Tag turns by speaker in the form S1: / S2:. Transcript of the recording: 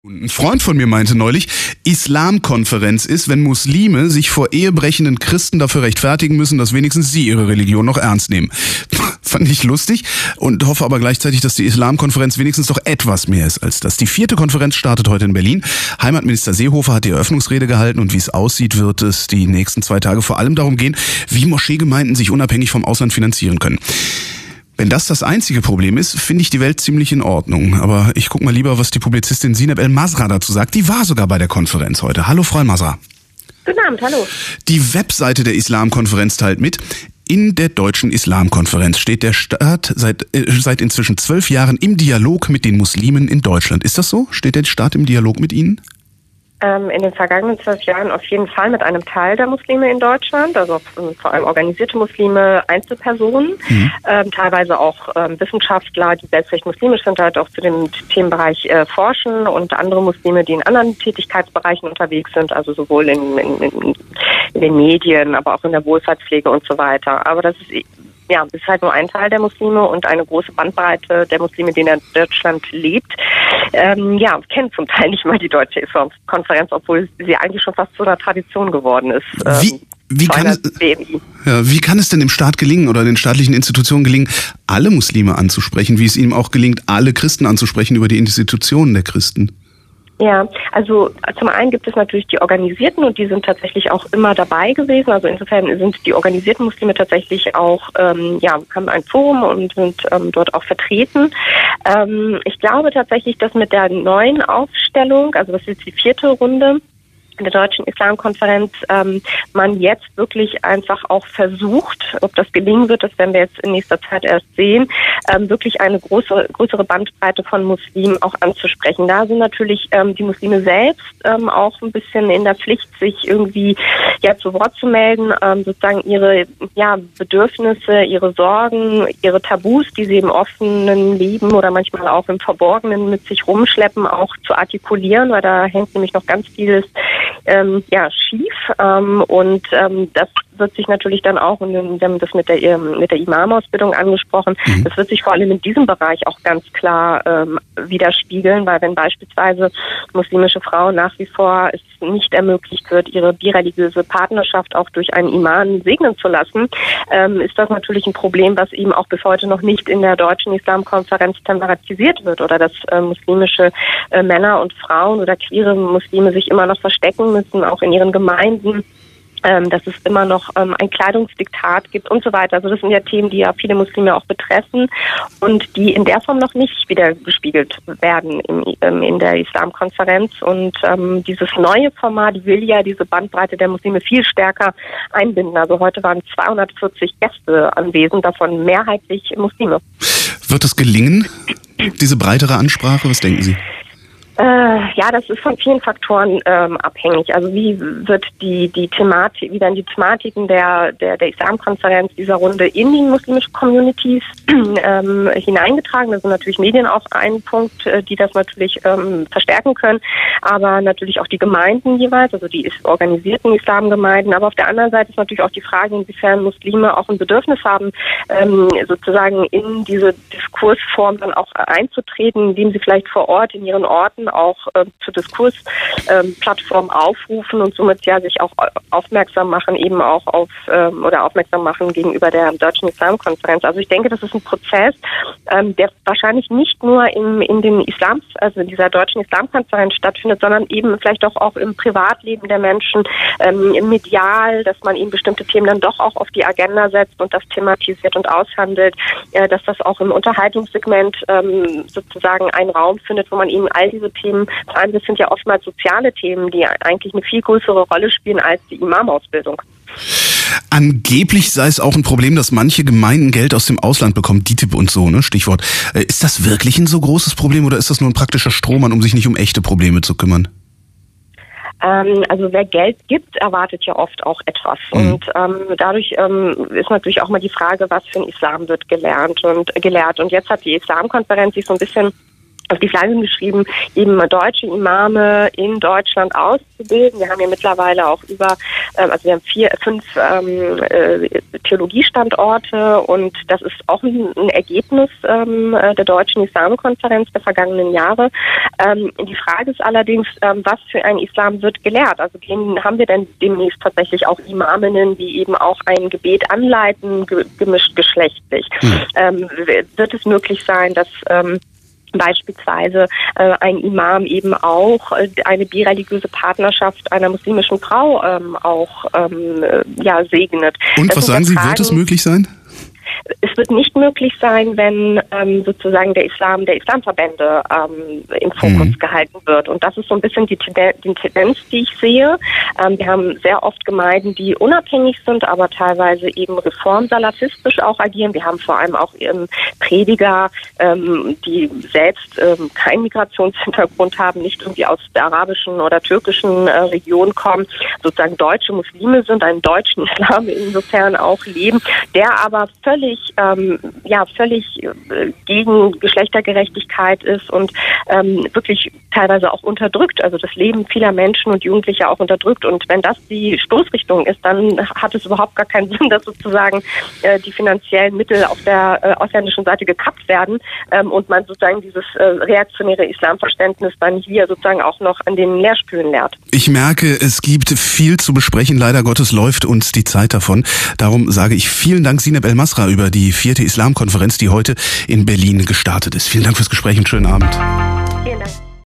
S1: Ein Freund von mir meinte neulich, Islamkonferenz ist, wenn Muslime sich vor ehebrechenden Christen dafür rechtfertigen müssen, dass wenigstens sie ihre Religion noch ernst nehmen. Fand ich lustig und hoffe aber gleichzeitig, dass die Islamkonferenz wenigstens doch etwas mehr ist als das. Die 4. Konferenz startet heute in Berlin. Heimatminister Seehofer hat die Eröffnungsrede gehalten und wie es aussieht, wird es die nächsten 2 Tage vor allem darum gehen, wie Moscheegemeinden sich unabhängig vom Ausland finanzieren können. Wenn das einzige Problem ist, finde ich die Welt ziemlich in Ordnung. Aber ich gucke mal lieber, was die Publizistin Zineb El-Masra dazu sagt. Die war sogar bei der Konferenz heute. Hallo, Frau El-Masra.
S2: Guten Abend, hallo.
S1: Die Webseite der Islamkonferenz teilt mit: In der Deutschen Islamkonferenz steht der Staat seit inzwischen 12 Jahren im Dialog mit den Muslimen in Deutschland. Ist das so? Steht der Staat im Dialog mit Ihnen?
S2: In den vergangenen 12 Jahren auf jeden Fall mit einem Teil der Muslime in Deutschland, also vor allem organisierte Muslime, Einzelpersonen, teilweise auch Wissenschaftler, die selbst recht muslimisch sind, halt auch zu dem Themenbereich forschen, und andere Muslime, die in anderen Tätigkeitsbereichen unterwegs sind, also sowohl in den Medien, aber auch in der Wohlfahrtspflege und so weiter. Aber das ist halt nur ein Teil der Muslime, und eine große Bandbreite der Muslime, die in Deutschland lebt, kennt zum Teil nicht mal die Deutsche Islamkonferenz, obwohl sie eigentlich schon fast zu einer Tradition geworden ist.
S1: Wie kann es denn dem Staat gelingen oder den staatlichen Institutionen gelingen, alle Muslime anzusprechen, wie es ihnen auch gelingt, alle Christen anzusprechen über die Institutionen der Christen?
S2: Ja, also zum einen gibt es natürlich die Organisierten, und die sind tatsächlich auch immer dabei gewesen. Also insofern sind die organisierten Muslime tatsächlich auch, haben ein Forum und sind dort auch vertreten. Ich glaube tatsächlich, dass mit der neuen Aufstellung, also das ist jetzt die 4. Runde in der Deutschen Islamkonferenz, man jetzt wirklich einfach auch versucht, ob das gelingen wird, das werden wir jetzt in nächster Zeit erst sehen, wirklich eine größere Bandbreite von Muslimen auch anzusprechen. Da sind natürlich die Muslime selbst auch ein bisschen in der Pflicht, sich irgendwie zu Wort zu melden, sozusagen ihre Bedürfnisse, ihre Sorgen, ihre Tabus, die sie im offenen Leben oder manchmal auch im Verborgenen mit sich rumschleppen, auch zu artikulieren, weil da hängt nämlich noch ganz vieles schief, und das wird sich natürlich dann auch, und wir haben das mit der Imamausbildung angesprochen, das wird sich vor allem in diesem Bereich auch ganz klar widerspiegeln, weil wenn beispielsweise muslimische Frauen nach wie vor es nicht ermöglicht wird, ihre bireligiöse Partnerschaft auch durch einen Imam segnen zu lassen, ist das natürlich ein Problem, was eben auch bis heute noch nicht in der Deutschen Islamkonferenz thematisiert wird, oder dass muslimische Männer und Frauen oder queere Muslime sich immer noch verstecken müssen, auch in ihren Gemeinden, dass es immer noch ein Kleidungsdiktat gibt und so weiter. Also das sind ja Themen, die ja viele Muslime auch betreffen und die in der Form noch nicht wieder gespiegelt werden in der Islamkonferenz. Und dieses neue Format will ja diese Bandbreite der Muslime viel stärker einbinden. Also heute waren 240 Gäste anwesend, davon mehrheitlich Muslime.
S1: Wird es gelingen, diese breitere Ansprache? Was denken Sie?
S2: Das ist von vielen Faktoren abhängig. Also wie wird die Thematik, wie dann die Thematiken der Islamkonferenz dieser Runde in die muslimischen Communities hineingetragen. Da sind natürlich Medien auch ein Punkt, die das natürlich verstärken können, aber natürlich auch die Gemeinden jeweils, also die organisierten Islamgemeinden. Aber auf der anderen Seite ist natürlich auch die Frage, inwiefern Muslime auch ein Bedürfnis haben, sozusagen in diese Diskursform dann auch einzutreten, indem sie vielleicht vor Ort in ihren Orten auch zu Diskursplattformen aufrufen und somit sich auch aufmerksam machen, eben auch aufmerksam machen gegenüber der Deutschen Islamkonferenz. Also ich denke, das ist ein Prozess, der wahrscheinlich nicht nur in dieser Deutschen Islamkonferenz stattfindet, sondern eben vielleicht auch im Privatleben der Menschen, im Medial, dass man eben bestimmte Themen dann doch auch auf die Agenda setzt und das thematisiert und aushandelt, dass das auch im Unterhaltungssegment sozusagen einen Raum findet, wo man eben all diese Themen, vor allem das sind ja oftmals soziale Themen, die eigentlich eine viel größere Rolle spielen als die Imamausbildung.
S1: Angeblich sei es auch ein Problem, dass manche Gemeinden Geld aus dem Ausland bekommen, DITIB und so, ne, Stichwort. Ist das wirklich ein so großes Problem oder ist das nur ein praktischer Strohmann, um sich nicht um echte Probleme zu kümmern?
S2: Also wer Geld gibt, erwartet ja oft auch etwas. Und dadurch ist natürlich auch mal die Frage, was für ein Islam wird gelehrt. Und jetzt hat die Islamkonferenz sich so ein bisschen auf die Fahnen geschrieben, eben deutsche Imame in Deutschland auszubilden. Wir haben ja mittlerweile auch wir haben 5 Theologiestandorte und das ist auch ein Ergebnis der Deutschen Islamkonferenz der vergangenen Jahre. Die Frage ist allerdings, was für ein Islam wird gelehrt? Also haben wir denn demnächst tatsächlich auch Imaminnen, die eben auch ein Gebet anleiten, gemischt geschlechtlich? Wird es möglich sein, dass beispielsweise ein Imam eben auch eine bireligiöse Partnerschaft einer muslimischen Frau segnet?
S1: Und was sagen Sie, wird es möglich sein?
S2: Es wird nicht möglich sein, wenn sozusagen der Islamverbände im Fokus gehalten wird. Und das ist so ein bisschen die Tendenz, die ich sehe. Wir haben sehr oft Gemeinden, die unabhängig sind, aber teilweise eben reformsalafistisch auch agieren. Wir haben vor allem auch Prediger, die selbst keinen Migrationshintergrund haben, nicht irgendwie aus der arabischen oder türkischen Region kommen, sozusagen deutsche Muslime sind, einen deutschen Islam insofern auch leben, der aber völlig gegen Geschlechtergerechtigkeit ist und wirklich teilweise auch unterdrückt, also das Leben vieler Menschen und Jugendlicher auch unterdrückt. Und wenn das die Stoßrichtung ist, dann hat es überhaupt gar keinen Sinn, dass sozusagen die finanziellen Mittel auf der ausländischen Seite gekappt werden und man sozusagen dieses reaktionäre Islamverständnis dann hier sozusagen auch noch an den Lehrstühlen lehrt.
S1: Ich merke, es gibt viel zu besprechen. Leider Gottes läuft uns die Zeit davon. Darum sage ich vielen Dank, Zineb El-Masra, über die 4. Islamkonferenz, die heute in Berlin gestartet ist. Vielen Dank fürs Gespräch und schönen Abend.
S2: Vielen Dank.